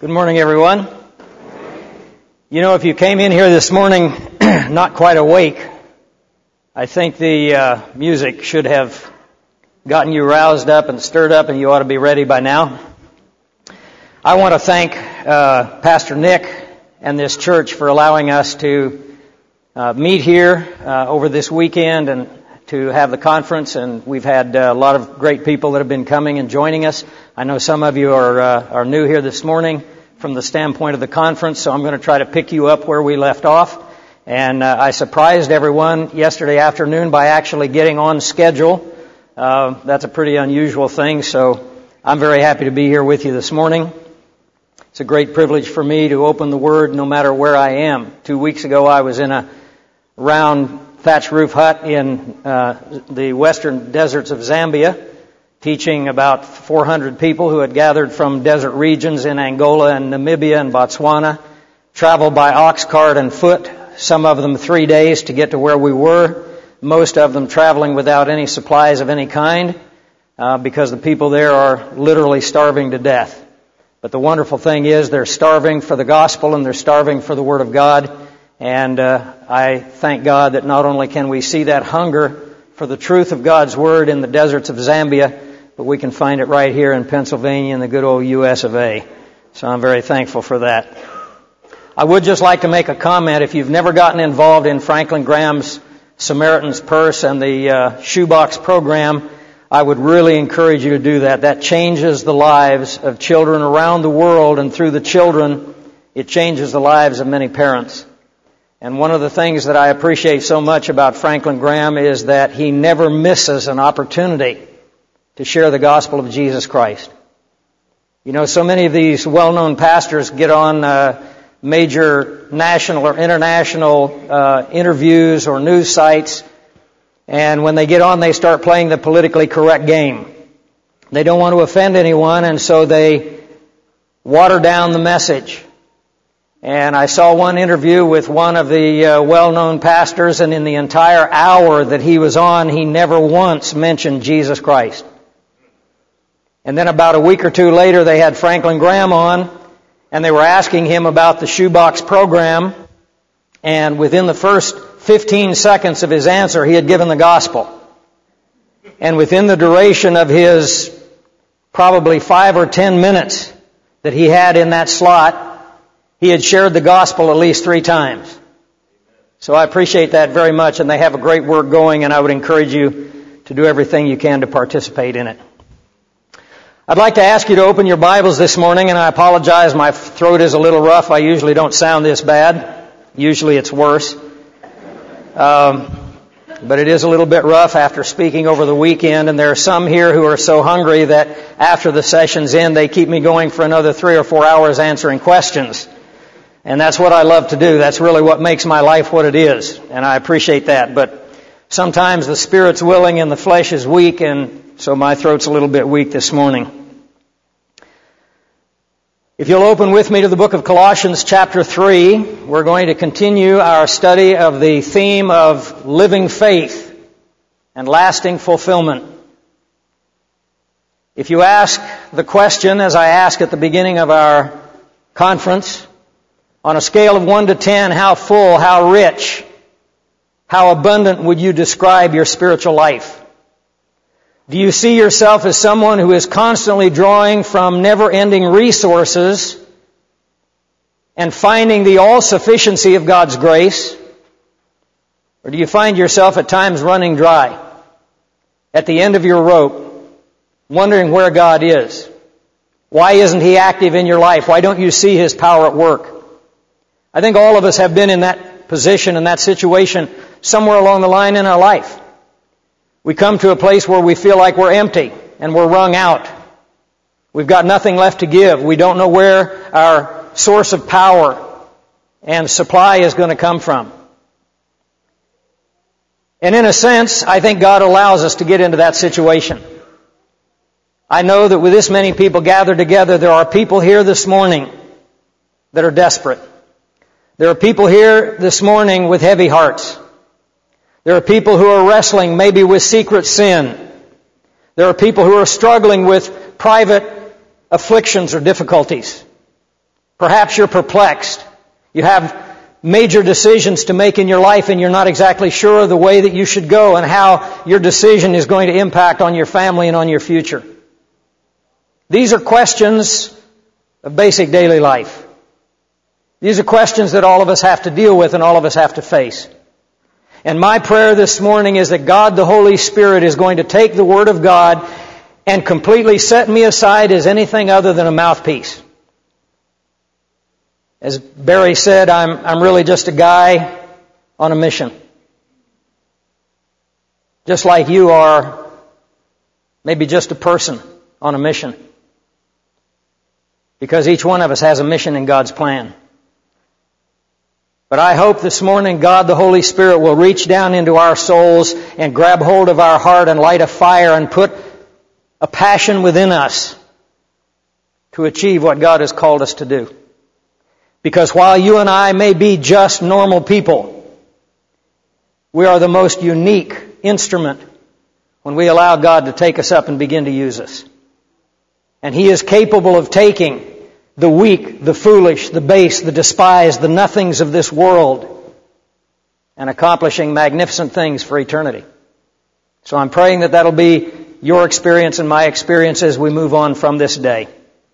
Good morning, everyone. You know, if you came in here this morning not quite awake, I think the music should have gotten you roused up and stirred up, and you ought to be ready by now. I want to thank Pastor Nick and this church for allowing us to meet here over this weekend and to have the conference, and we've had a lot of great people that have been coming and joining us. I know some of you are new here this morning from the standpoint of the conference, so I'm going to try to pick you up where we left off. And I surprised everyone yesterday afternoon by actually getting on schedule. That's a pretty unusual thing, so I'm very happy to be here with you this morning. It's a great privilege for me to open the Word no matter where I am. 2 weeks ago I was in a round thatch roof hut in the western deserts of Zambia, teaching about 400 people who had gathered from desert regions in Angola and Namibia and Botswana, traveled by ox cart and foot, some of them 3 days to get to where we were, most of them traveling without any supplies of any kind, because the people there are literally starving to death. But the wonderful thing is they're starving for the gospel and they're starving for the Word of God. And I thank God that not only can we see that hunger for the truth of God's Word in the deserts of Zambia, but we can find it right here in Pennsylvania in the good old U.S. of A. So I'm very thankful for that. I would just like to make a comment. If you've never gotten involved in Franklin Graham's Samaritan's Purse and the shoebox program, I would really encourage you to do that. That changes the lives of children around the world, and through the children, it changes the lives of many parents. And one of the things that I appreciate so much about Franklin Graham is that he never misses an opportunity to share the gospel of Jesus Christ. You know, so many of these well-known pastors get on major national or international interviews or news sites, and when they get on, they start playing the politically correct game. They don't want to offend anyone, and so they water down the message. And I saw one interview with one of the well-known pastors, and in the entire hour that he was on, he never once mentioned Jesus Christ. And then about a week or two later, they had Franklin Graham on, and they were asking him about the shoebox program, and within the first 15 seconds of his answer, he had given the gospel. And within the duration of his probably 5 or 10 minutes that he had in that slot, he had shared the gospel at least 3 times. So I appreciate that very much, and they have a great work going, and I would encourage you to do everything you can to participate in it. I'd like to ask you to open your Bibles this morning, and I apologize, my throat is a little rough. I usually don't sound this bad. Usually it's worse. But it is a little bit rough after speaking over the weekend, and there are some here who are so hungry that after the session's end, they keep me going for another 3 or 4 hours answering questions. And that's what I love to do. That's really what makes my life what it is, and I appreciate that. But sometimes the spirit's willing and the flesh is weak, and so my throat's a little bit weak this morning. If you'll open with me to the book of Colossians chapter 3, we're going to continue our study of the theme of living faith and lasting fulfillment. If you ask the question, as I asked at the beginning of our conference, on a scale of 1 to 10, how full, how rich, how abundant would you describe your spiritual life? Do you see yourself as someone who is constantly drawing from never-ending resources and finding the all-sufficiency of God's grace? Or do you find yourself at times running dry, at the end of your rope, wondering where God is? Why isn't He active in your life? Why don't you see His power at work? I think all of us have been in that position, in that situation, somewhere along the line in our life. We come to a place where we feel like we're empty and we're wrung out. We've got nothing left to give. We don't know where our source of power and supply is going to come from. And in a sense, I think God allows us to get into that situation. I know that with this many people gathered together, there are people here this morning that are desperate. There are people here this morning with heavy hearts. There are people who are wrestling maybe with secret sin. There are people who are struggling with private afflictions or difficulties. Perhaps you're perplexed. You have major decisions to make in your life and you're not exactly sure of the way that you should go and how your decision is going to impact on your family and on your future. These are questions of basic daily life. These are questions that all of us have to deal with and all of us have to face. And my prayer this morning is that God the Holy Spirit is going to take the Word of God and completely set me aside as anything other than a mouthpiece. As Barry said, I'm really just a guy on a mission. Just like you are maybe just a person on a mission. Because each one of us has a mission in God's plan. But I hope this morning God the Holy Spirit will reach down into our souls and grab hold of our heart and light a fire and put a passion within us to achieve what God has called us to do. Because while you and I may be just normal people, we are the most unique instrument when we allow God to take us up and begin to use us. And He is capable of taking the weak, the foolish, the base, the despised, the nothings of this world and accomplishing magnificent things for eternity. So I'm praying that that'll be your experience and my experience as we move on from this day.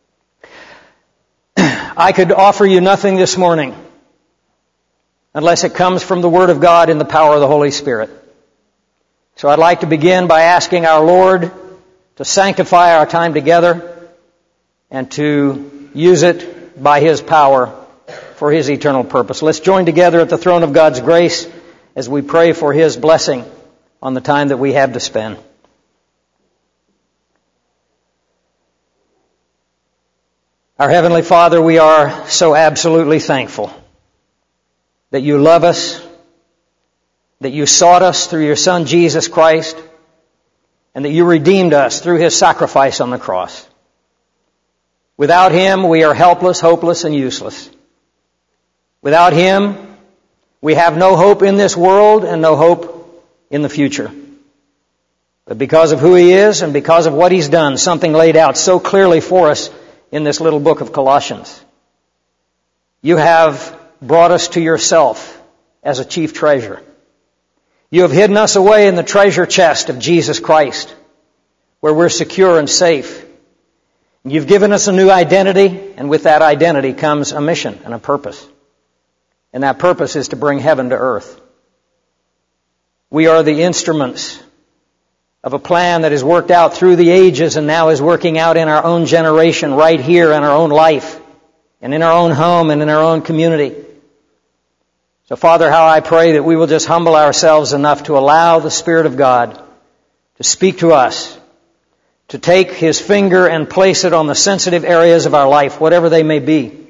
I could offer you nothing this morning unless it comes from the Word of God in the power of the Holy Spirit. So I'd like to begin by asking our Lord to sanctify our time together and to use it by His power for His eternal purpose. Let's join together at the throne of God's grace as we pray for His blessing on the time that we have to spend. Our Heavenly Father, we are so absolutely thankful that You love us, that You sought us through Your Son Jesus Christ, and that You redeemed us through His sacrifice on the cross. Without Him, we are helpless, hopeless, and useless. Without Him, we have no hope in this world and no hope in the future. But because of who He is and because of what He's done, something laid out so clearly for us in this little book of Colossians, You have brought us to Yourself as a chief treasure. You have hidden us away in the treasure chest of Jesus Christ, where we're secure and safe. You've given us a new identity, and with that identity comes a mission and a purpose. And that purpose is to bring heaven to earth. We are the instruments of a plan that is worked out through the ages and now is working out in our own generation, right here in our own life, and in our own home and in our own community. So, Father, how I pray that we will just humble ourselves enough to allow the Spirit of God to speak to us, to take His finger and place it on the sensitive areas of our life, whatever they may be.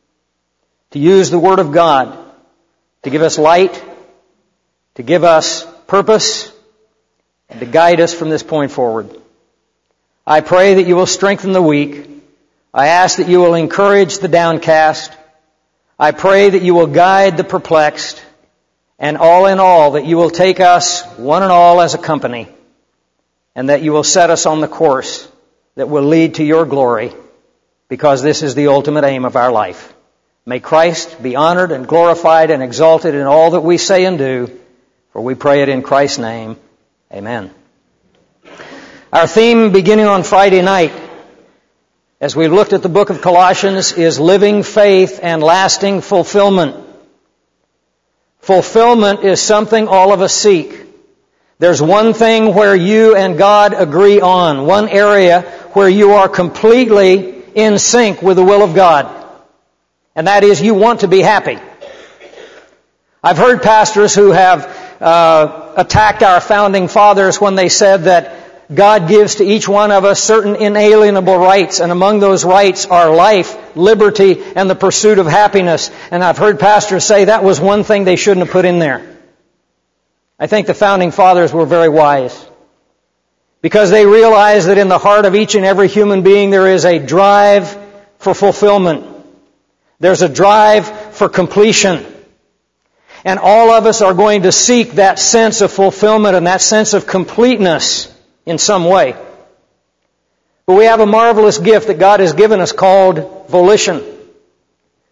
To use the Word of God to give us light, to give us purpose, and to guide us from this point forward. I pray that You will strengthen the weak. I ask that You will encourage the downcast. I pray that You will guide the perplexed. And all in all, that You will take us, one and all, as a company, and that You will set us on the course that will lead to Your glory, because this is the ultimate aim of our life. May Christ be honored and glorified and exalted in all that we say and do, for we pray it in Christ's name. Amen. Our theme beginning on Friday night, as we looked at the book of Colossians, is living faith and lasting fulfillment. Fulfillment is something all of us seek. There's one thing where you and God agree on, one area where you are completely in sync with the will of God. And that is, you want to be happy. I've heard pastors who have attacked our founding fathers when they said that God gives to each one of us certain inalienable rights, and among those rights are life, liberty, and the pursuit of happiness. And I've heard pastors say that was one thing they shouldn't have put in there. I think the founding fathers were very wise, because they realized that in the heart of each and every human being there is a drive for fulfillment. There's a drive for completion. And all of us are going to seek that sense of fulfillment and that sense of completeness in some way. But we have a marvelous gift that God has given us called volition.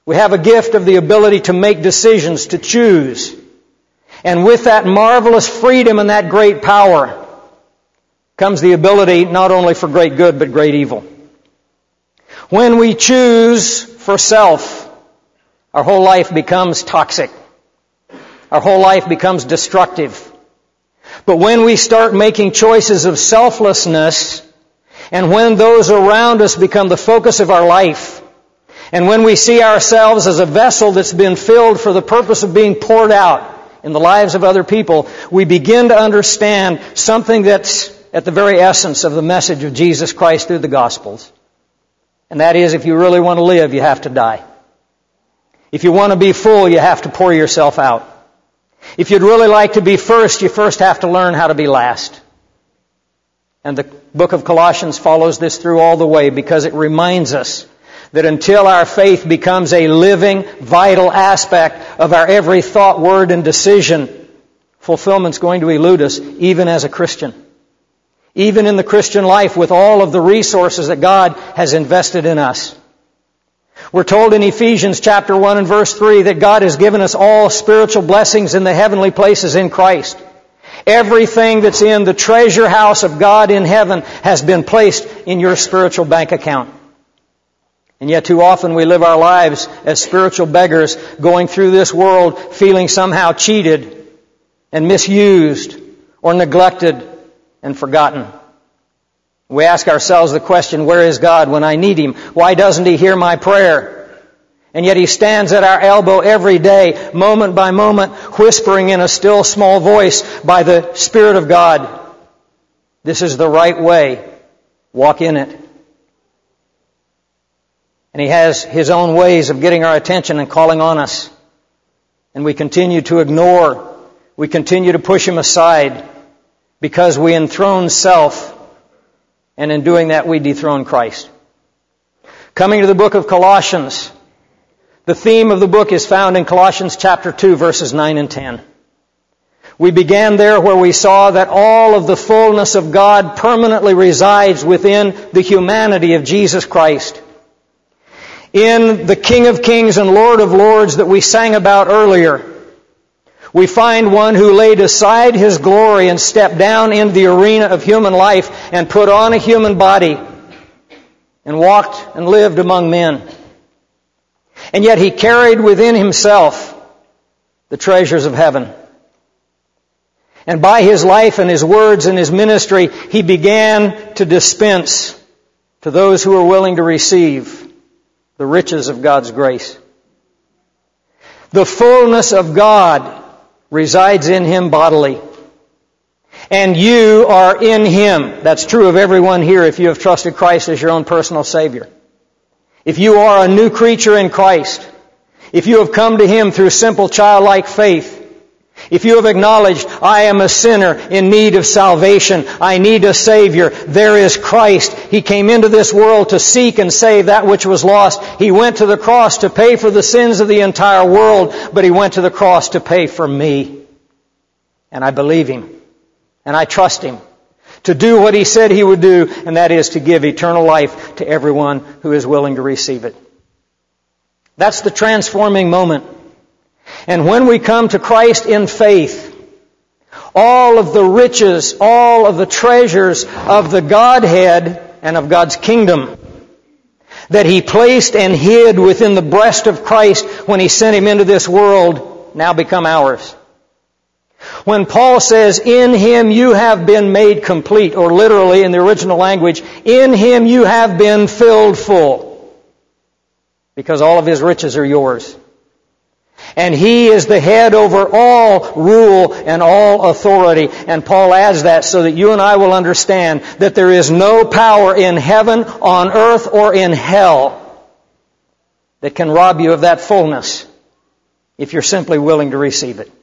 We have a gift of the ability to make decisions, to choose. And with that marvelous freedom and that great power comes the ability not only for great good, but great evil. When we choose for self, our whole life becomes toxic. Our whole life becomes destructive. But when we start making choices of selflessness, and when those around us become the focus of our life, and when we see ourselves as a vessel that's been filled for the purpose of being poured out in the lives of other people, we begin to understand something that's at the very essence of the message of Jesus Christ through the Gospels. And that is, if you really want to live, you have to die. If you want to be full, you have to pour yourself out. If you'd really like to be first, you first have to learn how to be last. And the book of Colossians follows this through all the way because it reminds us that until our faith becomes a living, vital aspect of our every thought, word, and decision, fulfillment's going to elude us, even as a Christian. Even in the Christian life, with all of the resources that God has invested in us. We're told in Ephesians chapter 1 and verse 3 that God has given us all spiritual blessings in the heavenly places in Christ. Everything that's in the treasure house of God in heaven has been placed in your spiritual bank account. And yet too often we live our lives as spiritual beggars, going through this world feeling somehow cheated and misused or neglected and forgotten. We ask ourselves the question, where is God when I need Him? Why doesn't He hear my prayer? And yet He stands at our elbow every day, moment by moment, whispering in a still small voice by the Spirit of God, this is the right way. Walk in it. And He has His own ways of getting our attention and calling on us. And we continue to ignore. We continue to push Him aside because we enthrone self. And in doing that, we dethrone Christ. Coming to the book of Colossians, the theme of the book is found in Colossians chapter 2, verses 9 and 10. We began there where we saw that all of the fullness of God permanently resides within the humanity of Jesus Christ. In the King of Kings and Lord of Lords that we sang about earlier, we find one who laid aside His glory and stepped down into the arena of human life and put on a human body and walked and lived among men. And yet He carried within Himself the treasures of heaven. And by His life and His words and His ministry, He began to dispense to those who were willing to receive the riches of God's grace. The fullness of God resides in Him bodily. And you are in Him. That's true of everyone here if you have trusted Christ as your own personal Savior. If you are a new creature in Christ, if you have come to Him through simple childlike faith, if you have acknowledged, I am a sinner in need of salvation, I need a Savior, there is Christ. He came into this world to seek and save that which was lost. He went to the cross to pay for the sins of the entire world, but He went to the cross to pay for me. And I believe Him. And I trust Him to do what He said He would do, and that is to give eternal life to everyone who is willing to receive it. That's the transforming moment. And when we come to Christ in faith, all of the riches, all of the treasures of the Godhead and of God's kingdom that He placed and hid within the breast of Christ when He sent Him into this world now become ours. When Paul says, in Him you have been made complete, or literally in the original language, in Him you have been filled full, because all of His riches are yours. And He is the head over all rule and all authority. And Paul adds that so that you and I will understand that there is no power in heaven, on earth, or in hell that can rob you of that fullness if you're simply willing to receive it.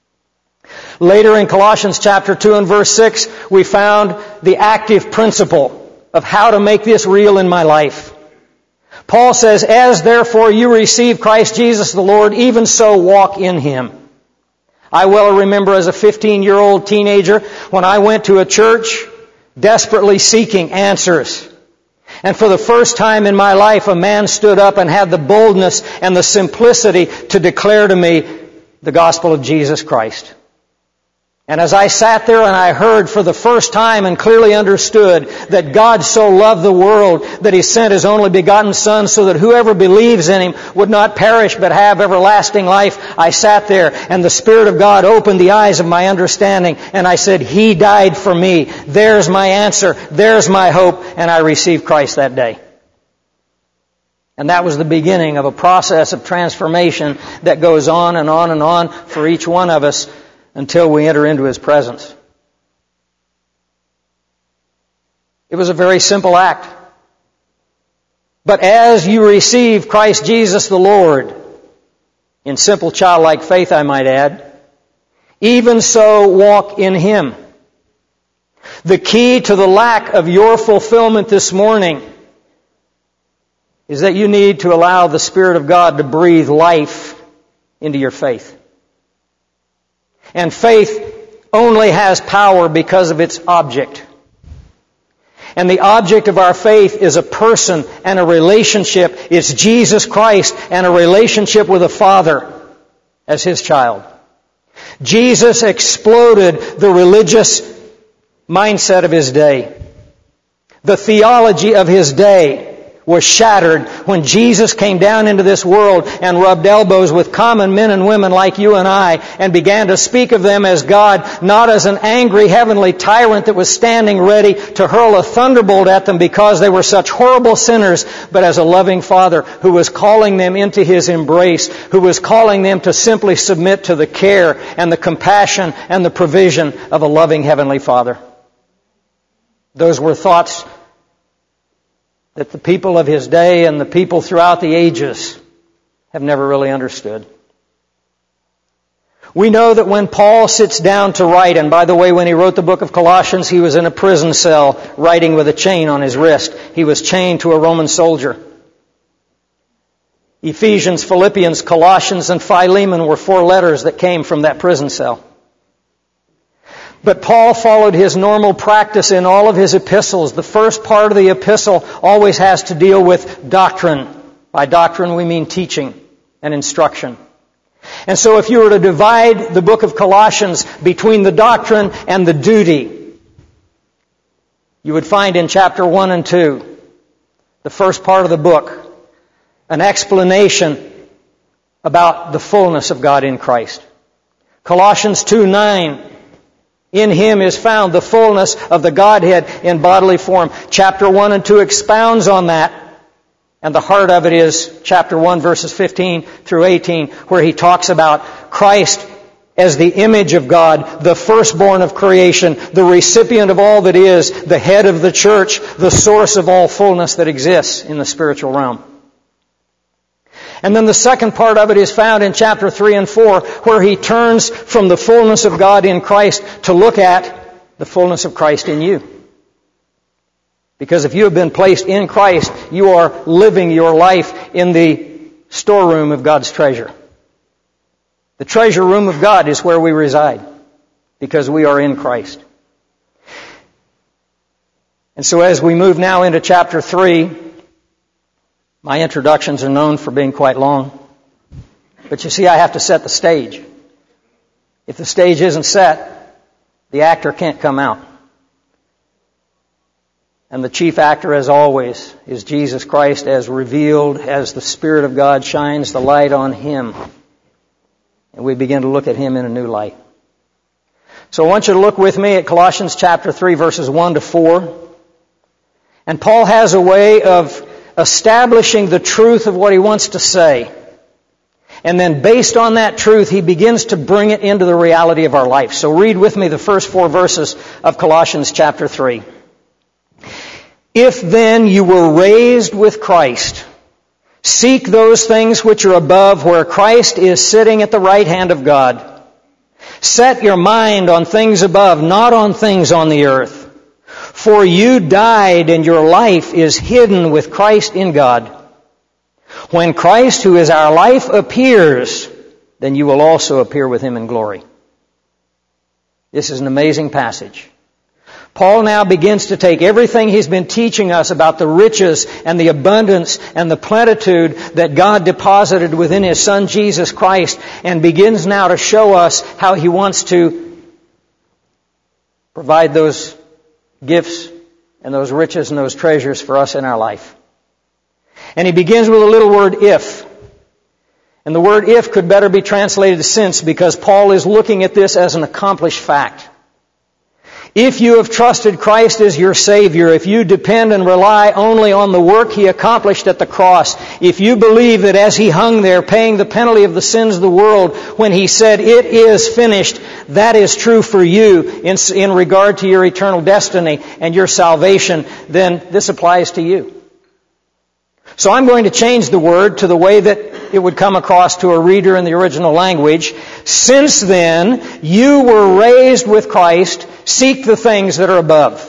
Later in Colossians chapter 2 and verse 6, we found the active principle of how to make this real in my life. Paul says, as therefore you receive Christ Jesus the Lord, even so walk in Him. I well remember as a 15-year-old teenager when I went to a church desperately seeking answers. And for the first time in my life, a man stood up and had the boldness and the simplicity to declare to me the gospel of Jesus Christ. And as I sat there and I heard for the first time and clearly understood that God so loved the world that He sent His only begotten Son so that whoever believes in Him would not perish but have everlasting life, I sat there and the Spirit of God opened the eyes of my understanding and I said, He died for me. There's my answer. There's my hope. And I received Christ that day. And that was the beginning of a process of transformation that goes on and on and on for each one of us until we enter into His presence. It was a very simple act. But as you receive Christ Jesus the Lord, in simple childlike faith I might add, even so walk in Him. The key to the lack of your fulfillment this morning is that you need to allow the Spirit of God to breathe life into your faith. And faith only has power because of its object. And the object of our faith is a person and a relationship. It's Jesus Christ and a relationship with a Father as His child. Jesus exploded the religious mindset of His day. The theology of His day was shattered when Jesus came down into this world and rubbed elbows with common men and women like you and I and began to speak of them as God, not as an angry heavenly tyrant that was standing ready to hurl a thunderbolt at them because they were such horrible sinners, but as a loving Father who was calling them into His embrace, who was calling them to simply submit to the care and the compassion and the provision of a loving heavenly Father. Those were thoughts that the people of His day and the people throughout the ages have never really understood. We know that when Paul sits down to write, and by the way, when he wrote the book of Colossians, he was in a prison cell writing with a chain on his wrist. He was chained to a Roman soldier. Ephesians, Philippians, Colossians, and Philemon were 4 letters that came from that prison cell. But Paul followed his normal practice in all of his epistles. The first part of the epistle always has to deal with doctrine. By doctrine we mean teaching and instruction. And so if you were to divide the book of Colossians between the doctrine and the duty, you would find in chapter 1 and 2, the first part of the book, an explanation about the fullness of God in Christ. Colossians 2:9, in Him is found the fullness of the Godhead in bodily form. Chapter 1 and 2 expounds on that. And the heart of it is chapter 1 verses 15 through 18, where he talks about Christ as the image of God, the firstborn of creation, the recipient of all that is, the head of the church, the source of all fullness that exists in the spiritual realm. And then the second part of it is found in chapter 3 and 4, where he turns from the fullness of God in Christ to look at the fullness of Christ in you. Because if you have been placed in Christ, you are living your life in the storeroom of God's treasure. The treasure room of God is where we reside, because we are in Christ. And so as we move now into chapter 3, my introductions are known for being quite long. But you see, I have to set the stage. If the stage isn't set, the actor can't come out. And the chief actor, as always, is Jesus Christ as revealed as the Spirit of God shines the light on Him. And we begin to look at Him in a new light. So I want you to look with me at Colossians chapter 3, verses 1 to 4. And Paul has a way of establishing the truth of what he wants to say. And then based on that truth, he begins to bring it into the reality of our life. So read with me the first 4 verses of Colossians chapter 3. If then you were raised with Christ, seek those things which are above, where Christ is sitting at the right hand of God. Set your mind on things above, not on things on the earth. For you died, and your life is hidden with Christ in God. When Christ, who is our life, appears, then you will also appear with Him in glory. This is an amazing passage. Paul now begins to take everything he's been teaching us about the riches and the abundance and the plenitude that God deposited within His Son Jesus Christ, and begins now to show us how He wants to provide those gifts and those riches and those treasures for us in our life. And he begins with a little word, if. And the word if could better be translated since, because Paul is looking at this as an accomplished fact. If you have trusted Christ as your Savior, if you depend and rely only on the work He accomplished at the cross, if you believe that as He hung there paying the penalty of the sins of the world when He said, "It is finished," that is true for you in regard to your eternal destiny and your salvation, then this applies to you. So I'm going to change the word to the way that it would come across to a reader in the original language. Since then, you were raised with Christ, seek the things that are above.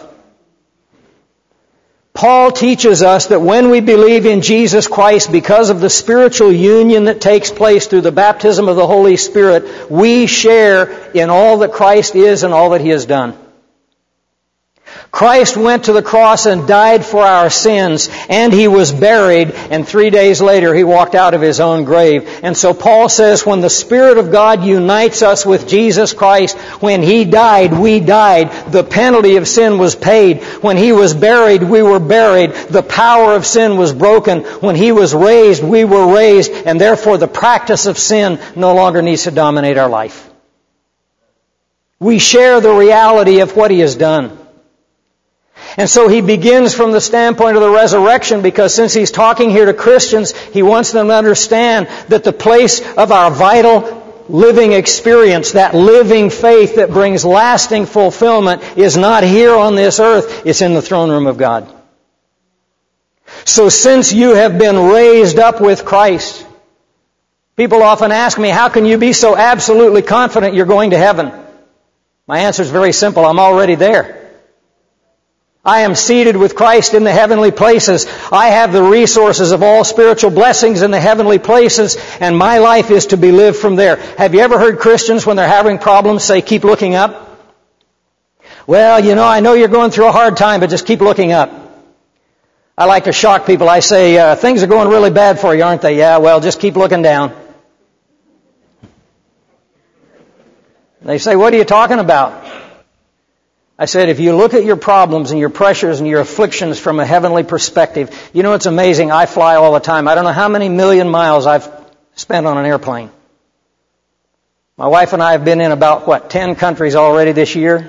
Paul teaches us that when we believe in Jesus Christ, because of the spiritual union that takes place through the baptism of the Holy Spirit, we share in all that Christ is and all that He has done. Christ went to the cross and died for our sins, and He was buried, and 3 days later He walked out of His own grave. And so Paul says, when the Spirit of God unites us with Jesus Christ, when He died, we died. The penalty of sin was paid. When He was buried, we were buried. The power of sin was broken. When He was raised, we were raised, and therefore the practice of sin no longer needs to dominate our life. We share the reality of what He has done. And so he begins from the standpoint of the resurrection, because since he's talking here to Christians, he wants them to understand that the place of our vital living experience, that living faith that brings lasting fulfillment, is not here on this earth, it's in the throne room of God. So since you have been raised up with Christ, people often ask me, how can you be so absolutely confident you're going to heaven? My answer is very simple, I'm already there. I am seated with Christ in the heavenly places. I have the resources of all spiritual blessings in the heavenly places, and my life is to be lived from there. Have you ever heard Christians, when they're having problems, say, keep looking up? Well, I know you're going through a hard time, but just keep looking up. I like to shock people. I say, things are going really bad for you, aren't they? Yeah, well, just keep looking down. They say, what are you talking about? I said, if you look at your problems and your pressures and your afflictions from a heavenly perspective, it's amazing. I fly all the time. I don't know how many million miles I've spent on an airplane. My wife and I have been in about, 10 countries already this year.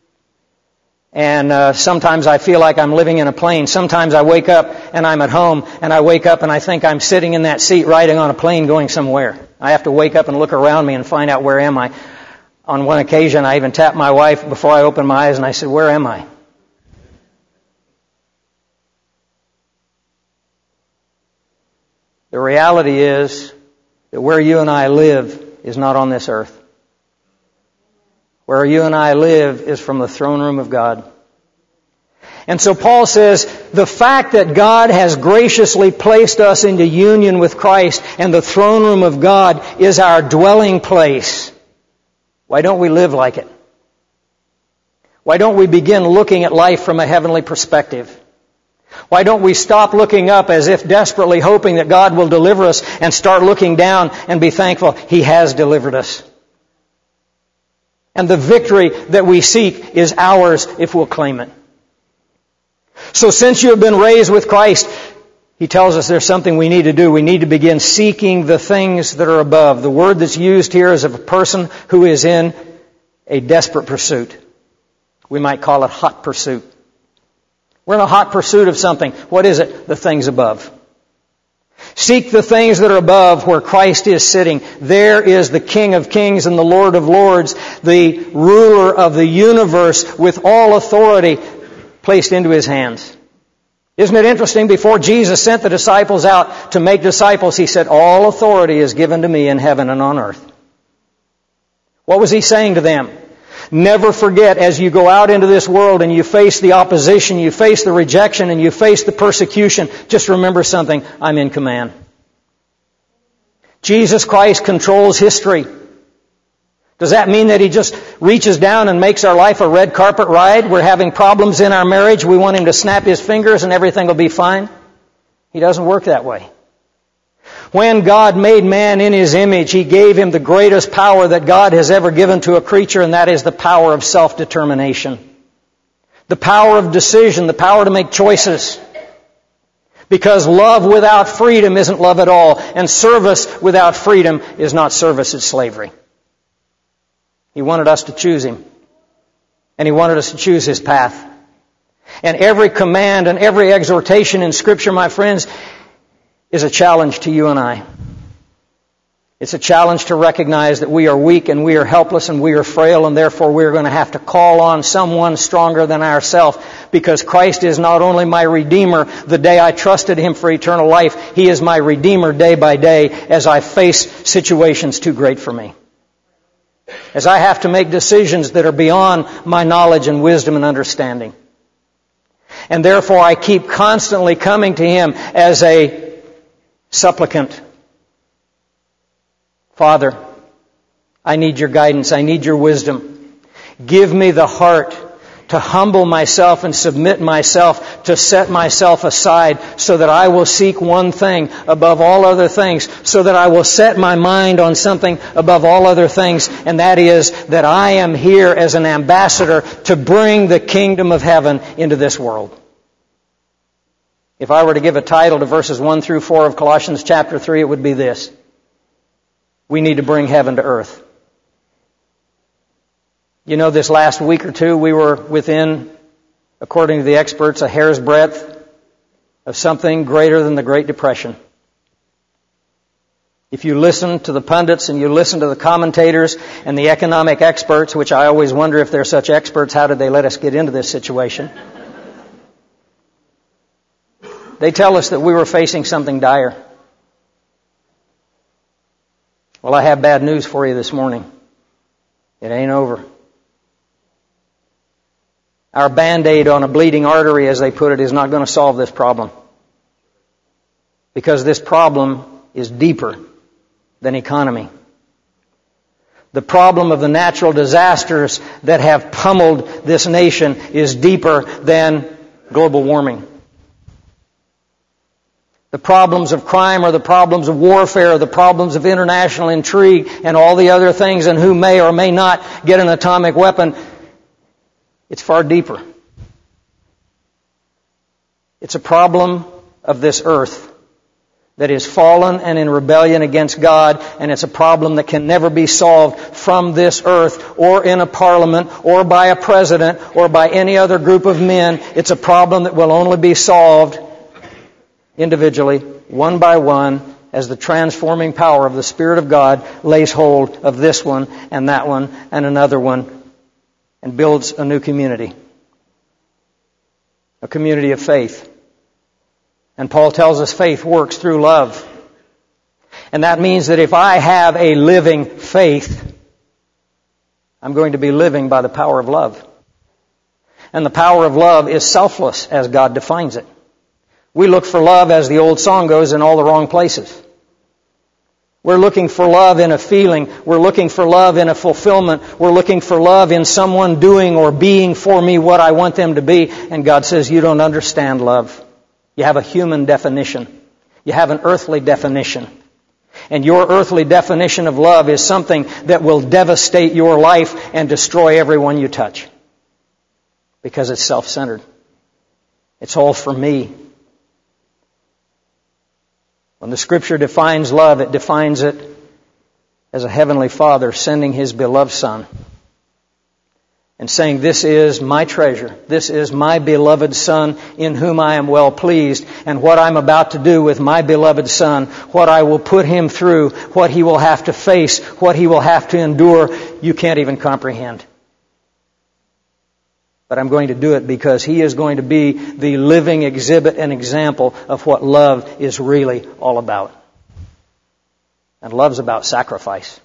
And sometimes I feel like I'm living in a plane. Sometimes I wake up and I'm at home, and I wake up and I think I'm sitting in that seat riding on a plane going somewhere. I have to wake up and look around me and find out, where am I? On one occasion, I even tapped my wife before I opened my eyes, and I said, where am I? The reality is that where you and I live is not on this earth. Where you and I live is from the throne room of God. And so Paul says, the fact that God has graciously placed us into union with Christ, and the throne room of God is our dwelling place. Why don't we live like it? Why don't we begin looking at life from a heavenly perspective? Why don't we stop looking up as if desperately hoping that God will deliver us, and start looking down and be thankful He has delivered us? And the victory that we seek is ours if we'll claim it. So since you have been raised with Christ, he tells us there's something we need to do. We need to begin seeking the things that are above. The word that's used here is of a person who is in a desperate pursuit. We might call it hot pursuit. We're in a hot pursuit of something. What is it? The things above. Seek the things that are above, where Christ is sitting. There is the King of Kings and the Lord of Lords, the ruler of the universe, with all authority placed into His hands. Isn't it interesting? Before Jesus sent the disciples out to make disciples, He said, all authority is given to me in heaven and on earth. What was He saying to them? Never forget, as you go out into this world and you face the opposition, you face the rejection, and you face the persecution, just remember something: I'm in command. Jesus Christ controls history. Does that mean that He just reaches down and makes our life a red carpet ride? We're having problems in our marriage. We want Him to snap His fingers and everything will be fine? He doesn't work that way. When God made man in His image, He gave him the greatest power that God has ever given to a creature, and that is the power of self-determination. The power of decision, the power to make choices. Because love without freedom isn't love at all, and service without freedom is not service, it's slavery. He wanted us to choose Him. And He wanted us to choose His path. And every command and every exhortation in Scripture, my friends, is a challenge to you and I. It's a challenge to recognize that we are weak and we are helpless and we are frail, and therefore we are going to have to call on someone stronger than ourselves, because Christ is not only my Redeemer the day I trusted Him for eternal life, He is my Redeemer day by day as I face situations too great for me. As I have to make decisions that are beyond my knowledge and wisdom and understanding. And therefore I keep constantly coming to Him as a supplicant. Father, I need Your guidance. I need Your wisdom. Give me the heart to humble myself and submit myself, to set myself aside so that I will seek one thing above all other things, so that I will set my mind on something above all other things, and that is that I am here as an ambassador to bring the kingdom of heaven into this world. If I were to give a title to verses 1 through 4 of Colossians chapter 3, it would be this: we need to bring heaven to earth. You know, this last week or two we were within, according to the experts, a hair's breadth of something greater than the Great Depression. If you listen to the pundits and you listen to the commentators and the economic experts, which I always wonder if they're such experts, how did they let us get into this situation? They tell us that we were facing something dire. Well, I have bad news for you this morning. It ain't over. Our Band-Aid on a bleeding artery, as they put it, is not going to solve this problem. Because this problem is deeper than economy. The problem of the natural disasters that have pummeled this nation is deeper than global warming. The problems of crime or the problems of warfare or the problems of international intrigue and all the other things, and who may or may not get an atomic weapon, it's far deeper. It's a problem of this earth that is fallen and in rebellion against God, and it's a problem that can never be solved from this earth or in a parliament or by a president or by any other group of men. It's a problem that will only be solved individually, one by one, as the transforming power of the Spirit of God lays hold of this one and that one and another one and builds a new community. A community of faith. And Paul tells us faith works through love. And that means that if I have a living faith, I'm going to be living by the power of love. And the power of love is selfless as God defines it. We look for love, as the old song goes, in all the wrong places. We're looking for love in a feeling. We're looking for love in a fulfillment. We're looking for love in someone doing or being for me what I want them to be. And God says, you don't understand love. You have a human definition. You have an earthly definition. And your earthly definition of love is something that will devastate your life and destroy everyone you touch. Because it's self-centered. It's all for me. When the Scripture defines love, it defines it as a heavenly Father sending His beloved Son and saying, this is my treasure. This is my beloved Son in whom I am well pleased. And what I'm about to do with my beloved Son, what I will put Him through, what He will have to face, what He will have to endure, you can't even comprehend. But I'm going to do it because He is going to be the living exhibit and example of what love is really all about. And love's about sacrifice.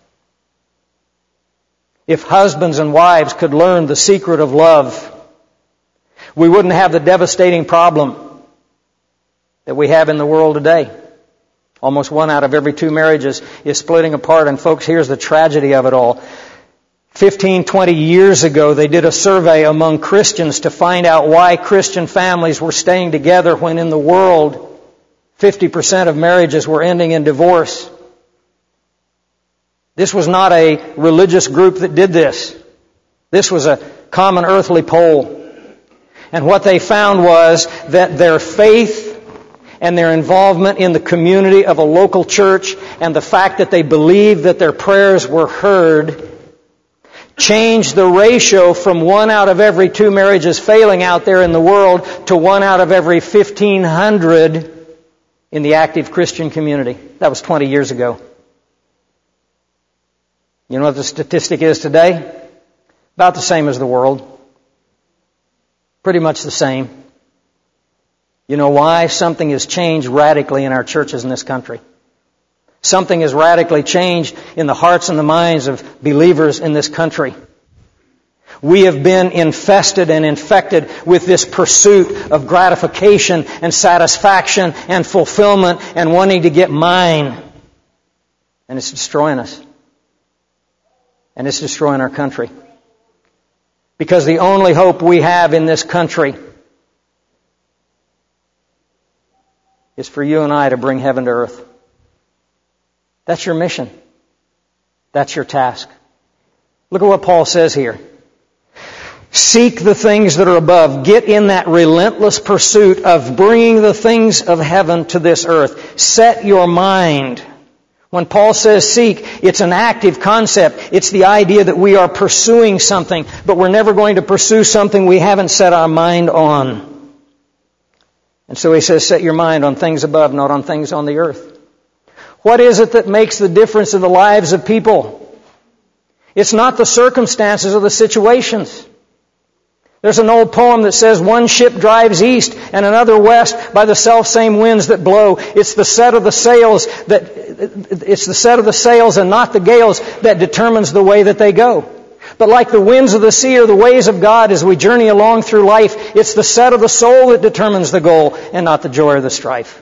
If husbands and wives could learn the secret of love, we wouldn't have the devastating problem that we have in the world today. Almost 1 out of every 2 marriages is splitting apart, and folks, here's the tragedy of it all. 15, 20 years ago, they did a survey among Christians to find out why Christian families were staying together when in the world 50% of marriages were ending in divorce. This was not a religious group that did this. This was a common earthly poll. And what they found was that their faith and their involvement in the community of a local church and the fact that they believed that their prayers were heard changed the ratio from 1 out of every 2 marriages failing out there in the world to 1 out of every 1,500 in the active Christian community. That was 20 years ago. You know what the statistic is today? About the same as the world. Pretty much the same. You know why? Something has changed radically in our churches in this country. Something has radically changed in the hearts and the minds of believers in this country. We have been infested and infected with this pursuit of gratification and satisfaction and fulfillment and wanting to get mine. And it's destroying us. And it's destroying our country. Because the only hope we have in this country is for you and I to bring heaven to earth. That's your mission. That's your task. Look at what Paul says here. Seek the things that are above. Get in that relentless pursuit of bringing the things of heaven to this earth. Set your mind. When Paul says seek, it's an active concept. It's the idea that we are pursuing something, but we're never going to pursue something we haven't set our mind on. And so he says, set your mind on things above, not on things on the earth. What is it that makes the difference in the lives of people? It's not the circumstances or the situations. There's an old poem that says, one ship drives east and another west by the selfsame winds that blow. It's the set of the sails and not the gales that determines the way that they go. But like the winds of the sea or the ways of God as we journey along through life, it's the set of the soul that determines the goal and not the joy or the strife.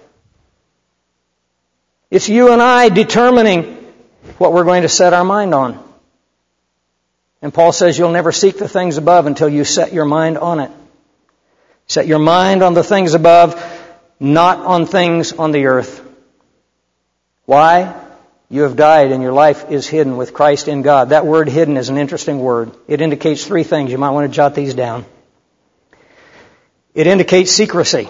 It's you and I determining what we're going to set our mind on. And Paul says you'll never seek the things above until you set your mind on it. Set your mind on the things above, not on things on the earth. Why? You have died and your life is hidden with Christ in God. That word hidden is an interesting word. It indicates 3 things. You might want to jot these down. It indicates secrecy.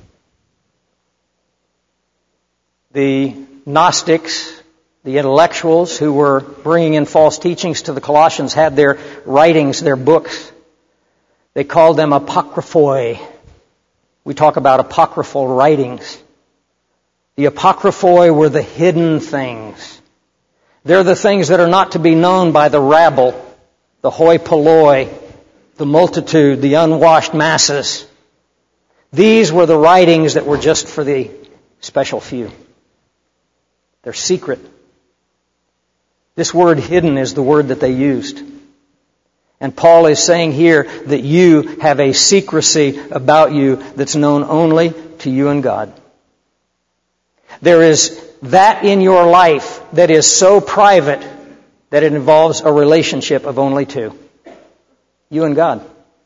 The Gnostics, the intellectuals who were bringing in false teachings to the Colossians had their writings, their books. They called them apocryphoi. We talk about apocryphal writings. The apocryphoi were the hidden things. They're the things that are not to be known by the rabble, the hoi polloi, the multitude, the unwashed masses. These were the writings that were just for the special few. They're secret. This word hidden is the word that they used. And Paul is saying here that you have a secrecy about you that's known only to you and God. There is that in your life that is so private that it involves a relationship of only 2. You and God.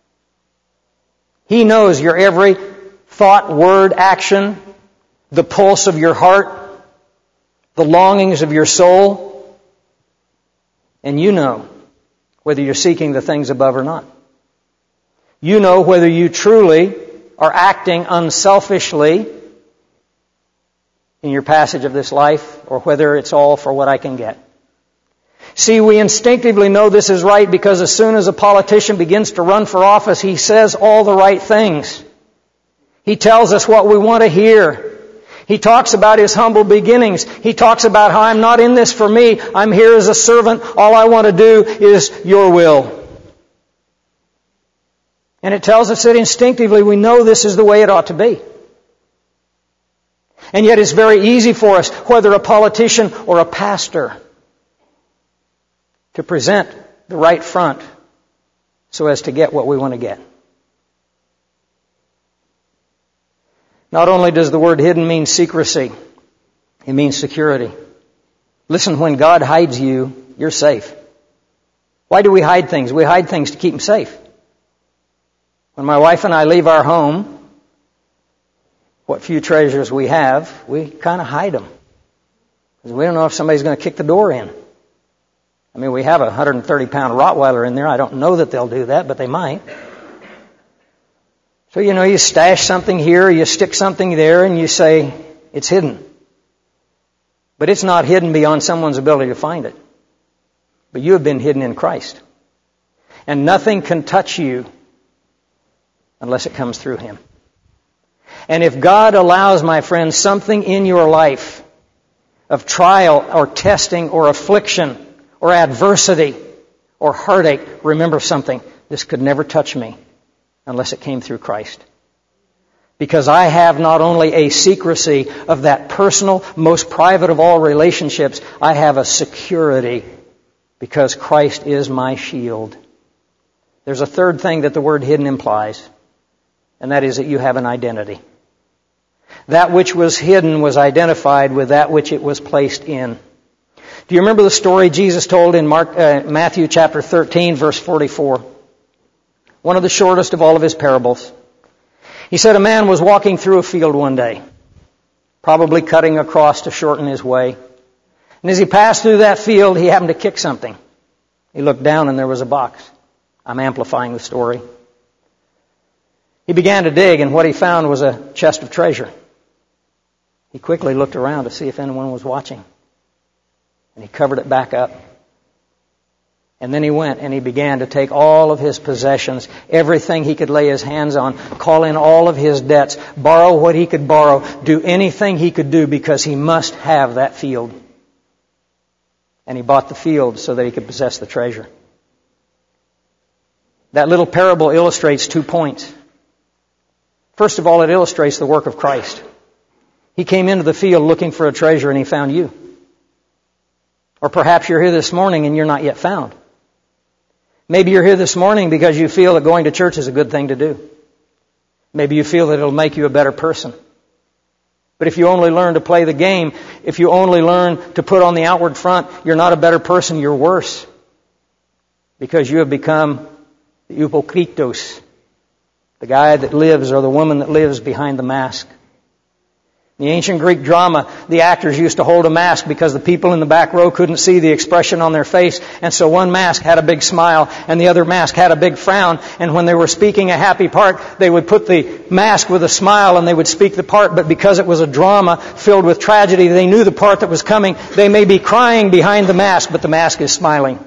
He knows your every thought, word, action, the pulse of your heart, the longings of your soul, and you know whether you're seeking the things above or not. You know whether you truly are acting unselfishly in your passage of this life or whether it's all for what I can get. See, we instinctively know this is right because as soon as a politician begins to run for office, he says all the right things. He tells us what we want to hear. He talks about his humble beginnings. He talks about how I'm not in this for me. I'm here as a servant. All I want to do is your will. And it tells us that instinctively we know this is the way it ought to be. And yet it's very easy for us, whether a politician or a pastor, to present the right front so as to get what we want to get. Not only does the word hidden mean secrecy, it means security. Listen, when God hides you, you're safe. Why do we hide things? We hide things to keep them safe. When my wife and I leave our home, what few treasures we have, we kind of hide them. Because we don't know if somebody's going to kick the door in. I mean, we have a 130-pound Rottweiler in there. I don't know that they'll do that, but they might. So, you stash something here, you stick something there, and you say, it's hidden. But it's not hidden beyond someone's ability to find it. But you have been hidden in Christ. And nothing can touch you unless it comes through Him. And if God allows, my friends, something in your life of trial or testing or affliction or adversity or heartache, remember something. This could never touch me unless it came through Christ. Because I have not only a secrecy of that personal, most private of all relationships, I have a security because Christ is my shield. There's a third thing that the word hidden implies, and that is that you have an identity. That which was hidden was identified with that which it was placed in. Do you remember the story Jesus told in Matthew chapter 13, verse 44? One of the shortest of all of His parables. He said a man was walking through a field one day, probably cutting across to shorten his way. And as he passed through that field, he happened to kick something. He looked down and there was a box. I'm amplifying the story. He began to dig, and what he found was a chest of treasure. He quickly looked around to see if anyone was watching. And he covered it back up. And then he went and he began to take all of his possessions, everything he could lay his hands on, call in all of his debts, borrow what he could borrow, do anything he could do because he must have that field. And he bought the field so that he could possess the treasure. That little parable illustrates 2 points. First of all, it illustrates the work of Christ. He came into the field looking for a treasure and He found you. Or perhaps you're here this morning and you're not yet found. Maybe you're here this morning because you feel that going to church is a good thing to do. Maybe you feel that it'll make you a better person. But if you only learn to play the game, if you only learn to put on the outward front, you're not a better person, you're worse. Because you have become the hypocritos, the guy that lives or the woman that lives behind the mask. In the ancient Greek drama, the actors used to hold a mask because the people in the back row couldn't see the expression on their face. And so one mask had a big smile and the other mask had a big frown. And when they were speaking a happy part, they would put the mask with a smile and they would speak the part. But because it was a drama filled with tragedy, they knew the part that was coming. They may be crying behind the mask, but the mask is smiling.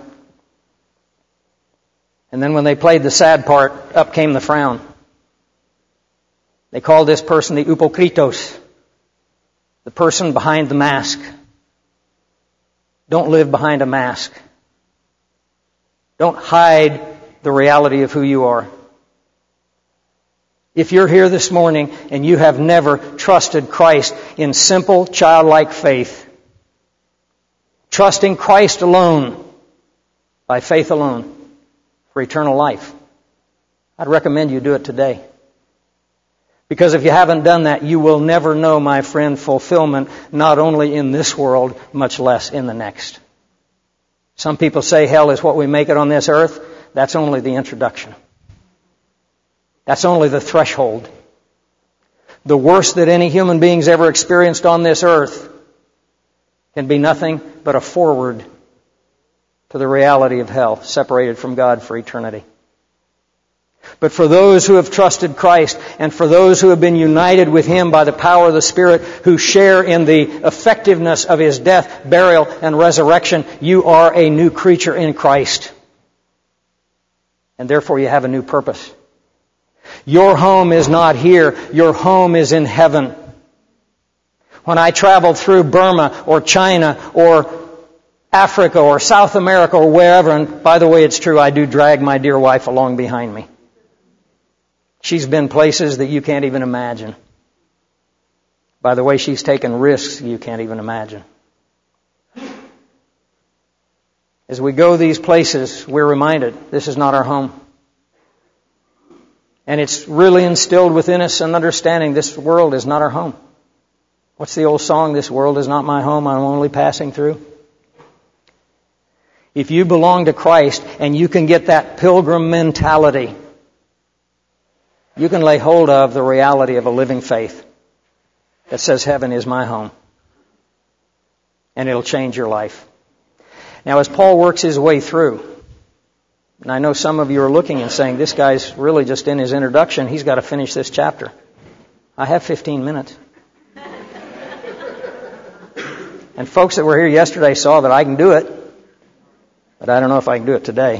And then when they played the sad part, up came the frown. They called this person the hypocritos. The person behind the mask. Don't live behind a mask. Don't hide the reality of who you are. If you're here this morning and you have never trusted Christ in simple, childlike faith, trusting Christ alone, by faith alone, for eternal life, I'd recommend you do it today. Because if you haven't done that, you will never know, my friend, fulfillment, not only in this world, much less in the next. Some people say hell is what we make it on this earth. That's only the introduction. That's only the threshold. The worst that any human being's ever experienced on this earth can be nothing but a forward to the reality of hell, separated from God for eternity. But for those who have trusted Christ and for those who have been united with Him by the power of the Spirit, who share in the effectiveness of His death, burial, and resurrection, you are a new creature in Christ. And therefore you have a new purpose. Your home is not here. Your home is in heaven. When I traveled through Burma or China or Africa or South America or wherever, and by the way, it's true, I do drag my dear wife along behind me. She's been places that you can't even imagine. By the way, she's taken risks you can't even imagine. As we go these places, we're reminded this is not our home. And it's really instilled within us an understanding this world is not our home. What's the old song? This world is not my home, I'm only passing through. If you belong to Christ and you can get that pilgrim mentality, you can lay hold of the reality of a living faith that says heaven is my home. And it'll change your life. Now, as Paul works his way through, and I know some of you are looking and saying, this guy's really just in his introduction, he's got to finish this chapter. I have 15 minutes. And folks that were here yesterday saw that I can do it, but I don't know if I can do it today.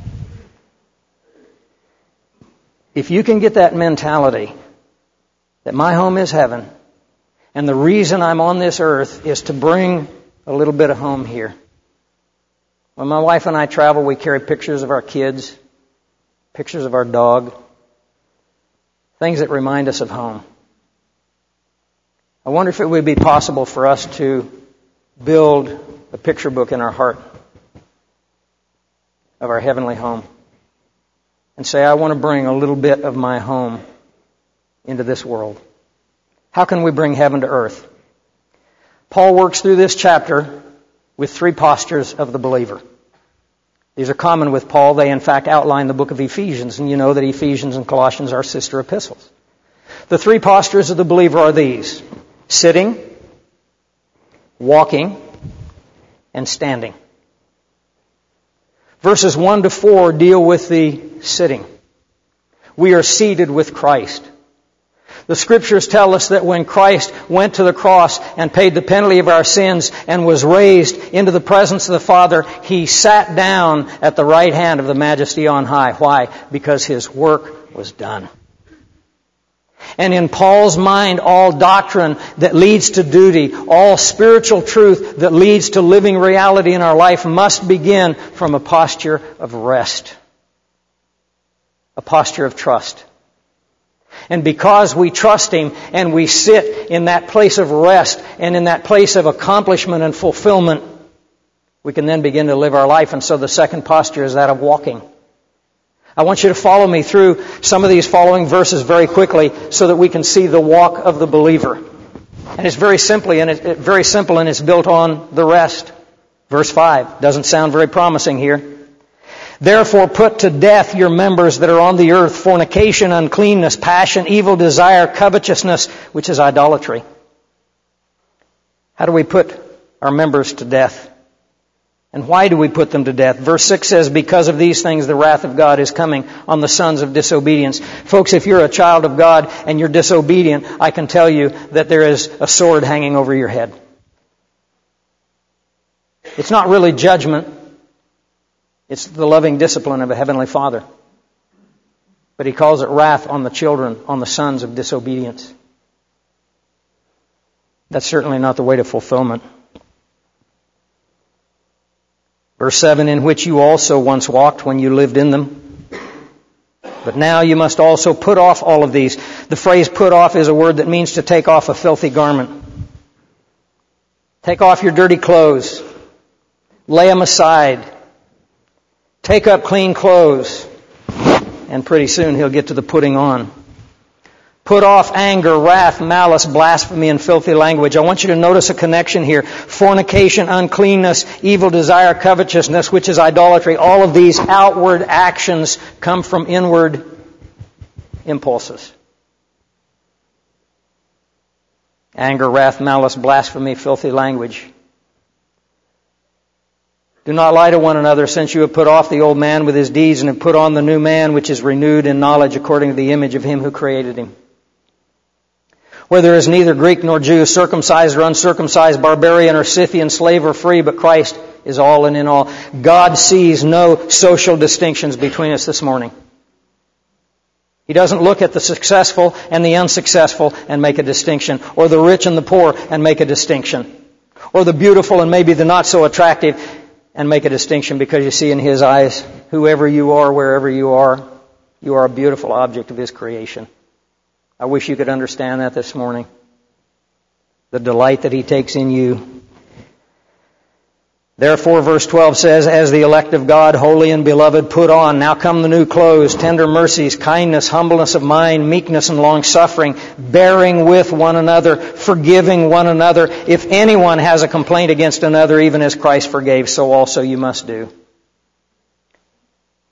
If you can get that mentality that my home is heaven, and the reason I'm on this earth is to bring a little bit of home here. When my wife and I travel, we carry pictures of our kids, pictures of our dog, things that remind us of home. I wonder if it would be possible for us to build a picture book in our heart of our heavenly home and say, I want to bring a little bit of my home into this world. How can we bring heaven to earth? Paul works through this chapter with three postures of the believer. These are common with Paul. They, in fact, outline the book of Ephesians, and you know that Ephesians and Colossians are sister epistles. The three postures of the believer are these: sitting, walking, and standing. Verses 1 to 4 deal with the sitting. We are seated with Christ. The Scriptures tell us that when Christ went to the cross and paid the penalty of our sins and was raised into the presence of the Father, He sat down at the right hand of the Majesty on high. Why? Because His work was done. And in Paul's mind, all doctrine that leads to duty, all spiritual truth that leads to living reality in our life must begin from a posture of rest, a posture of trust. And because we trust Him and we sit in that place of rest and in that place of accomplishment and fulfillment, we can then begin to live our life. And so the second posture is that of walking. I want you to follow me through some of these following verses very quickly so that we can see the walk of the believer. And it's very simple and it's built on the rest. Verse 5 doesn't sound very promising here. Therefore put to death your members that are on the earth: fornication, uncleanness, passion, evil desire, covetousness, which is idolatry. How do we put our members to death? And why do we put them to death? Verse 6 says, because of these things the wrath of God is coming on the sons of disobedience. Folks, if you're a child of God and you're disobedient, I can tell you that there is a sword hanging over your head. It's not really judgment. It's the loving discipline of a heavenly Father. But He calls it wrath on the children, on the sons of disobedience. That's certainly not the way to fulfillment. Verse 7, in which you also once walked when you lived in them. But now you must also put off all of these. The phrase put off is a word that means to take off a filthy garment. Take off your dirty clothes. Lay them aside. Take up clean clothes, and pretty soon he'll get to the putting on. Put off anger, wrath, malice, blasphemy, and filthy language. I want you to notice a connection here. Fornication, uncleanness, evil desire, covetousness, which is idolatry. All of these outward actions come from inward impulses. Anger, wrath, malice, blasphemy, filthy language. Do not lie to one another, since you have put off the old man with his deeds and have put on the new man, which is renewed in knowledge according to the image of Him who created him. Where there is neither Greek nor Jew, circumcised or uncircumcised, barbarian or Scythian, slave or free, but Christ is all and in all. God sees no social distinctions between us this morning. He doesn't look at the successful and the unsuccessful and make a distinction, or the rich and the poor and make a distinction, or the beautiful and maybe the not so attractive and make a distinction, because you see in His eyes, whoever you are, wherever you are a beautiful object of His creation. I wish you could understand that this morning. The delight that He takes in you. Therefore, verse 12 says, as the elect of God, holy and beloved, put on. Now come the new clothes, tender mercies, kindness, humbleness of mind, meekness and long-suffering, bearing with one another, forgiving one another. If anyone has a complaint against another, even as Christ forgave, so also you must do.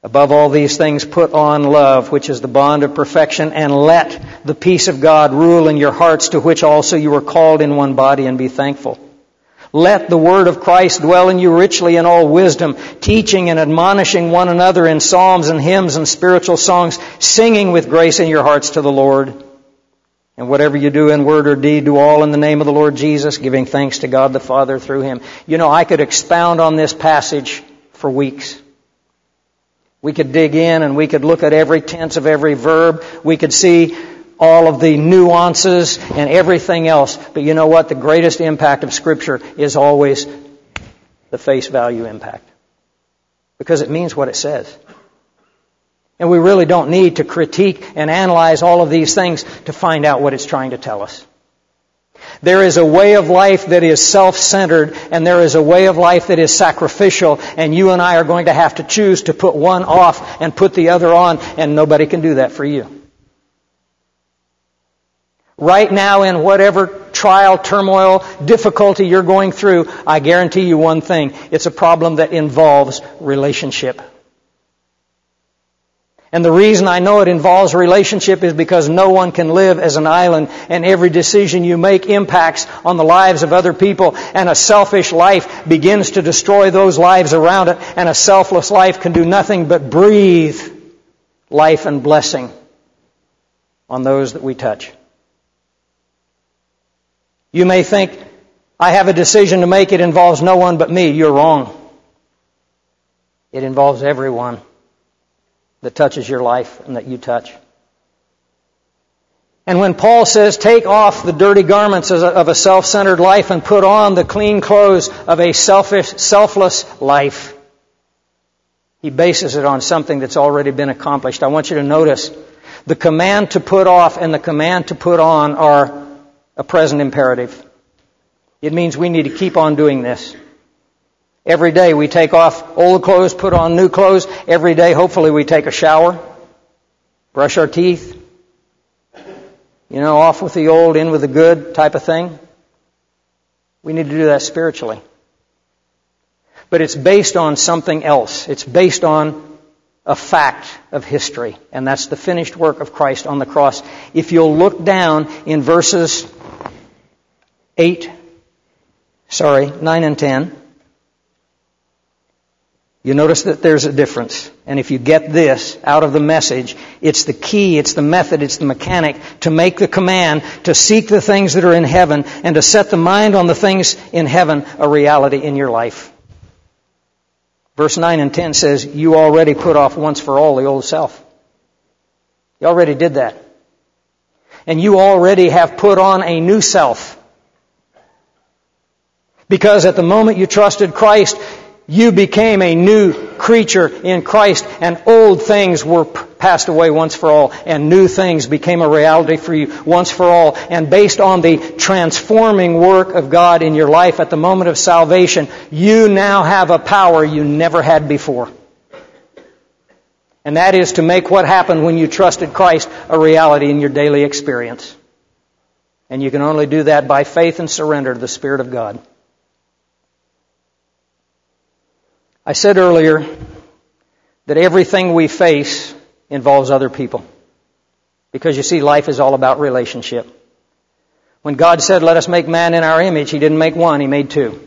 Above all these things, put on love, which is the bond of perfection, and let the peace of God rule in your hearts, to which also you were called in one body, and be thankful. Let the word of Christ dwell in you richly in all wisdom, teaching and admonishing one another in psalms and hymns and spiritual songs, singing with grace in your hearts to the Lord. And whatever you do in word or deed, do all in the name of the Lord Jesus, giving thanks to God the Father through Him. You know, I could expound on this passage for weeks. We could dig in and we could look at every tense of every verb. We could see all of the nuances and everything else. But you know what? The greatest impact of Scripture is always the face value impact. Because it means what it says. And we really don't need to critique and analyze all of these things to find out what it's trying to tell us. There is a way of life that is self-centered, and there is a way of life that is sacrificial, and you and I are going to have to choose to put one off and put the other on, and nobody can do that for you. Right now, in whatever trial, turmoil, difficulty you're going through, I guarantee you one thing. It's a problem that involves relationship. And the reason I know it involves relationship is because no one can live as an island, and every decision you make impacts on the lives of other people, and a selfish life begins to destroy those lives around it, and a selfless life can do nothing but breathe life and blessing on those that we touch. You may think, I have a decision to make, it involves no one but me. You're wrong. It involves everyone that touches your life and that you touch. And when Paul says, take off the dirty garments of a self-centered life and put on the clean clothes of a selfless life, he bases it on something that's already been accomplished. I want you to notice the command to put off and the command to put on are a present imperative. It means we need to keep on doing this. Every day we take off old clothes, put on new clothes. Every day, hopefully, we take a shower, brush our teeth, off with the old, in with the good type of thing. We need to do that spiritually. But it's based on something else. It's based on a fact of history, and that's the finished work of Christ on the cross. If you'll look down in verses 9 and 10, you notice that there's a difference. And if you get this out of the message, it's the key, it's the method, it's the mechanic to make the command to seek the things that are in heaven and to set the mind on the things in heaven a reality in your life. Verse 9 and 10 says, you already put off once for all the old self. You already did that. And you already have put on a new self. Because at the moment you trusted Christ, you became a new creature in Christ, and old things were passed away once for all, and new things became a reality for you once for all. And based on the transforming work of God in your life at the moment of salvation, you now have a power you never had before. And that is to make what happened when you trusted Christ a reality in your daily experience. And you can only do that by faith and surrender to the Spirit of God. I said earlier that everything we face involves other people. Because you see, life is all about relationship. When God said, let us make man in our image, He didn't make one, He made two.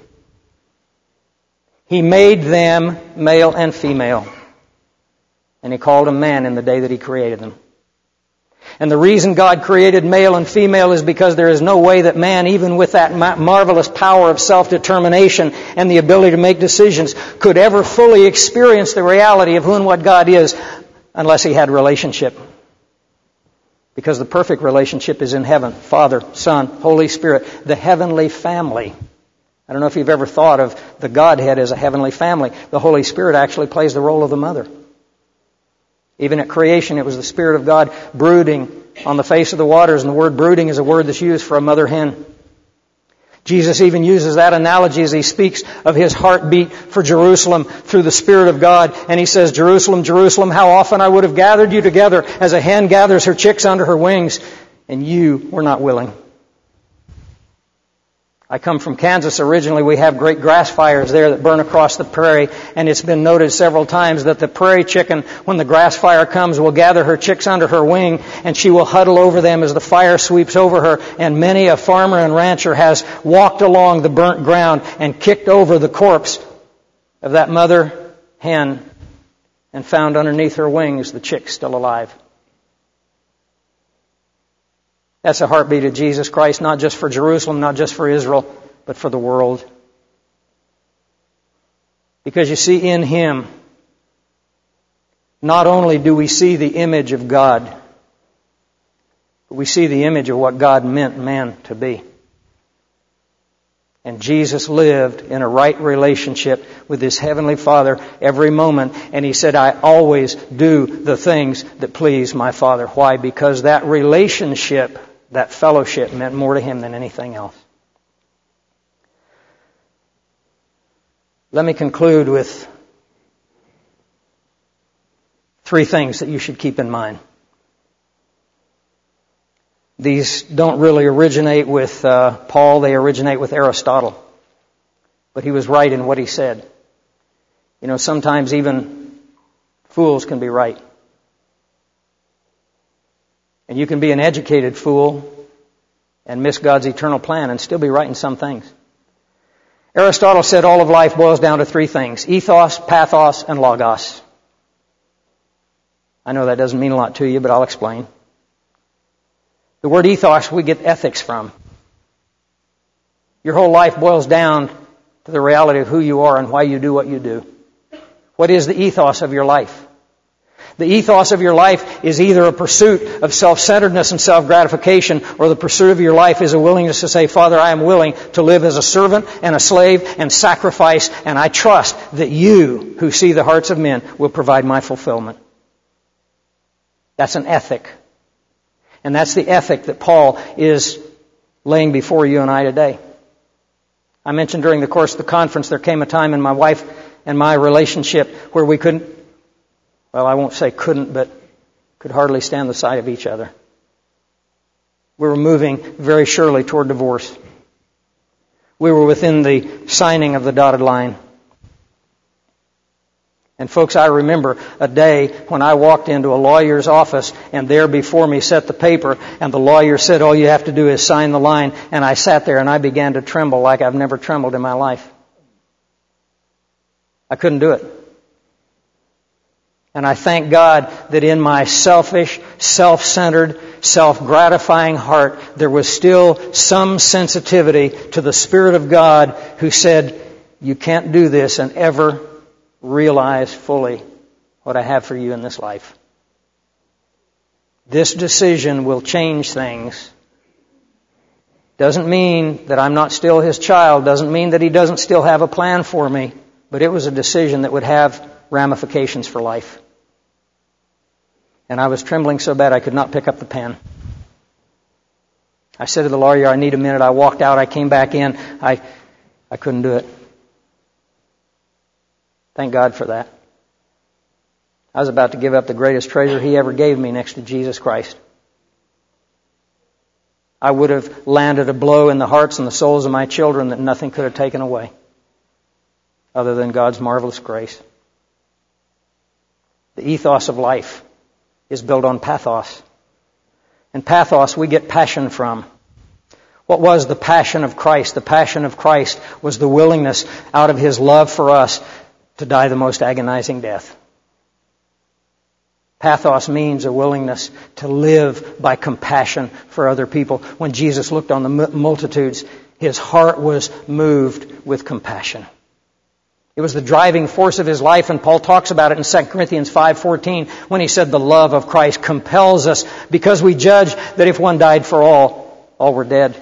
He made them male and female. And He called them man in the day that He created them. And the reason God created male and female is because there is no way that man, even with that marvelous power of self-determination and the ability to make decisions, could ever fully experience the reality of who and what God is unless he had relationship. Because the perfect relationship is in heaven. Father, Son, Holy Spirit, the heavenly family. I don't know if you've ever thought of the Godhead as a heavenly family. The Holy Spirit actually plays the role of the mother. Even at creation, it was the Spirit of God brooding on the face of the waters, and the word brooding is a word that's used for a mother hen. Jesus even uses that analogy as He speaks of His heartbeat for Jerusalem through the Spirit of God. And He says, Jerusalem, Jerusalem, how often I would have gathered you together as a hen gathers her chicks under her wings, and you were not willing. I come from Kansas originally. We have great grass fires there that burn across the prairie, and it's been noted several times that the prairie chicken, when the grass fire comes, will gather her chicks under her wing, and she will huddle over them as the fire sweeps over her, and many a farmer and rancher has walked along the burnt ground and kicked over the corpse of that mother hen and found underneath her wings the chick still alive. That's the heartbeat of Jesus Christ, not just for Jerusalem, not just for Israel, but for the world. Because you see, in Him, not only do we see the image of God, but we see the image of what God meant man to be. And Jesus lived in a right relationship with His Heavenly Father every moment. And He said, I always do the things that please my Father. Why? Because that relationship, that fellowship, meant more to Him than anything else. Let me conclude with 3 things that you should keep in mind. These don't really originate with Paul, they originate with Aristotle. But he was right in what he said. You know, sometimes even fools can be right. And you can be an educated fool and miss God's eternal plan and still be right in some things. Aristotle said all of life boils down to 3 things: ethos, pathos, and logos. I know that doesn't mean a lot to you, but I'll explain. The word ethos we get ethics from. Your whole life boils down to the reality of who you are and why you do what you do. What is the ethos of your life? The ethos of your life is either a pursuit of self-centeredness and self-gratification, or the pursuit of your life is a willingness to say, Father, I am willing to live as a servant and a slave and sacrifice, and I trust that you, who see the hearts of men, will provide my fulfillment. That's an ethic. And that's the ethic that Paul is laying before you and I today. I mentioned during the course of the conference there came a time in my wife and my relationship where we couldn't, well, I won't say couldn't, but could hardly stand the sight of each other. We were moving very surely toward divorce. We were within the signing of the dotted line. And folks, I remember a day when I walked into a lawyer's office and there before me sat the paper and the lawyer said, all you have to do is sign the line. And I sat there and I began to tremble like I've never trembled in my life. I couldn't do it. And I thank God that in my selfish, self-centered, self-gratifying heart, there was still some sensitivity to the Spirit of God who said, you can't do this and ever realize fully what I have for you in this life. This decision will change things. Doesn't mean that I'm not still His child. Doesn't mean that He doesn't still have a plan for me. But it was a decision that would have ramifications for life. And I was trembling so bad I could not pick up the pen. I said to the lawyer, I need a minute. I walked out. I came back in. I couldn't do it. Thank God for that. I was about to give up the greatest treasure He ever gave me next to Jesus Christ. I would have landed a blow in the hearts and the souls of my children that nothing could have taken away other than God's marvelous grace. The ethos of life is built on pathos. And pathos we get passion from. What was the passion of Christ? The passion of Christ was the willingness out of His love for us to die the most agonizing death. Pathos means a willingness to live by compassion for other people. When Jesus looked on the multitudes, His heart was moved with compassion. It was the driving force of His life, and Paul talks about it in 2 Corinthians 5:14 when he said the love of Christ compels us because we judge that if one died for all were dead.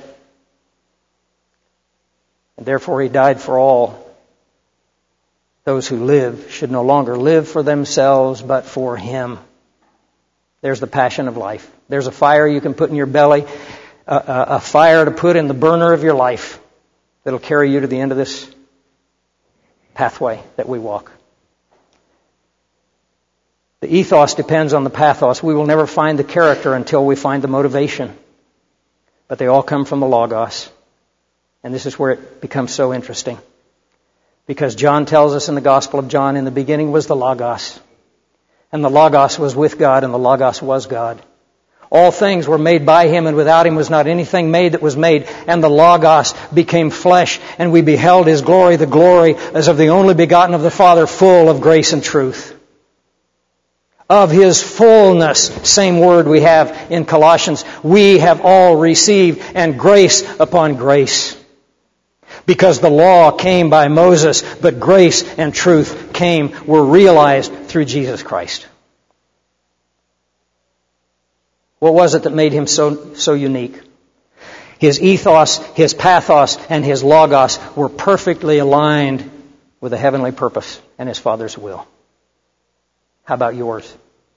And therefore He died for all. Those who live should no longer live for themselves, but for Him. There's the passion of life. There's a fire you can put in your belly, a fire to put in the burner of your life that'll carry you to the end of this pathway that we walk. The ethos depends on the pathos. We will never find the character until we find the motivation. But they all come from the Logos. And this is where it becomes so interesting. Because John tells us in the Gospel of John, in the beginning was the Logos. And the Logos was with God, and the Logos was God. All things were made by Him, and without Him was not anything made that was made. And the Logos became flesh, and we beheld His glory, the glory as of the only begotten of the Father, full of grace and truth. Of His fullness, same word we have in Colossians, we have all received, and grace upon grace. Because the law came by Moses, but grace and truth were realized through Jesus Christ. What was it that made Him so unique? His ethos, His pathos, and His logos were perfectly aligned with a heavenly purpose and His Father's will. How about yours?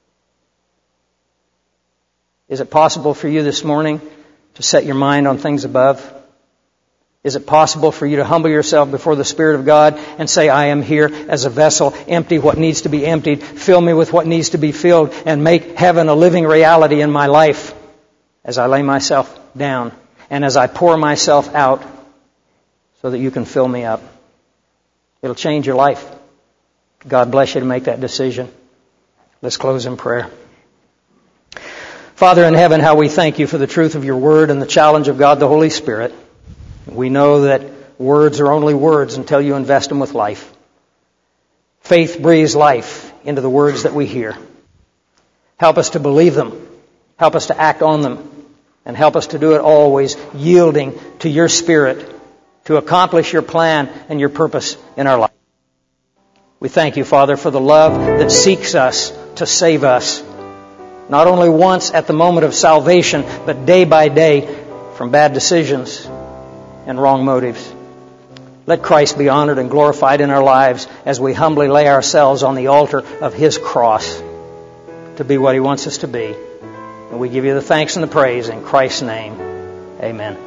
Is it possible for you this morning to set your mind on things above? Is it possible for you to humble yourself before the Spirit of God and say, I am here as a vessel, empty what needs to be emptied, fill me with what needs to be filled, and make heaven a living reality in my life as I lay myself down and as I pour myself out so that you can fill me up? It'll change your life. God bless you to make that decision. Let's close in prayer. Father in heaven, how we thank You for the truth of Your Word and the challenge of God the Holy Spirit. We know that words are only words until you invest them with life. Faith breathes life into the words that we hear. Help us to believe them. Help us to act on them. And help us to do it always yielding to Your Spirit to accomplish Your plan and Your purpose in our life. We thank You, Father, for the love that seeks us to save us. Not only once at the moment of salvation, but day by day from bad decisions and wrong motives. Let Christ be honored and glorified in our lives as we humbly lay ourselves on the altar of His cross to be what He wants us to be. And we give You the thanks and the praise in Christ's name. Amen.